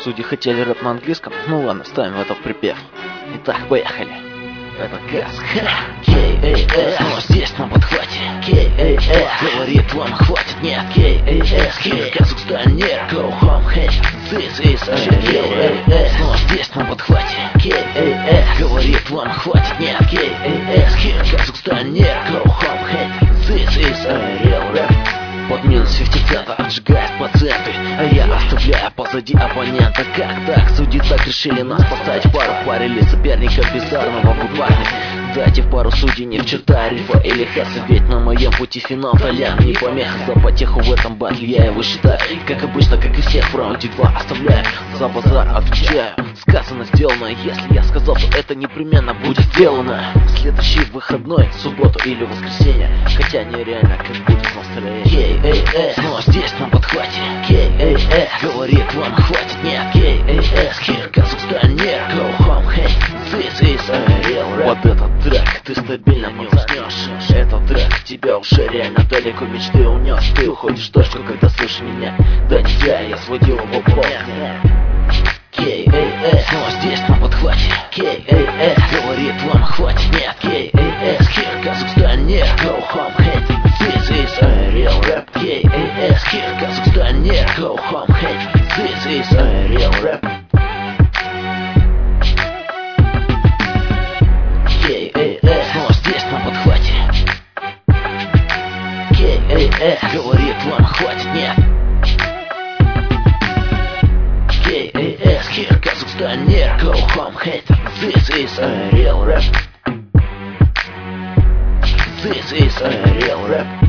Судьи хотели рэп на английском? Ну ладно, ставим это в припев. Итак, поехали. Это Каск. K.A.S. Но здесь на подхвате. K.A.S. говорит вам хватит, нет. K.A.S. Here, Казахстанер, go home, hey. This is a K.A.S. Но здесь на подхвате. K.A.S. говорит вам хватит, нет. K.A.S. Here, Казахстанер, go home, hey. This is a real rap. Под минус 50 центов отжигает пациенты, а я оставляю позади оппонента. Как так? Судьи так решили нас поставить в пару. Парили соперника бездарного бульварных. Дайте в пару судей не в черта рифа или хаса. Ведь на моем пути финал Толян не помеха. За потеху в этом батле я его считаю. Как обычно, как и всех, в раунде 2 оставляю. За базар отвечаю. Сказано, сделано. Если я сказал, то это непременно будет сделано. Следующий выходной, субботу или воскресенье. Хотя нереально, как будет настроение. K.A.S. но здесь на подхвате. K.A.S. говорит вам хватит, нет. K.A.S. Here, Казахстанер, go home, hey. This is a real rap. Вот этот трек ты стабильно не уснешь. Этот трек тебя уже реально далеко мечты унес. Ты уходишь в точку, когда слышишь меня. Да не зря я сводил его полз. K.A.S. но здесь на подхвате. K.A.S. говорит вам хватит, нет. K.A.S. Here, Казахстанер, go home, hey. This is a real rap. K.A.S. Here, Казахстанер, go home, hey. This is a real rap. K.A.S. но здесь на подхвате. K.A.S. говорит вам хватит, нет. K.A.S. Here, Казахстанер, go home, hey. This is a real rap. This is a real rap.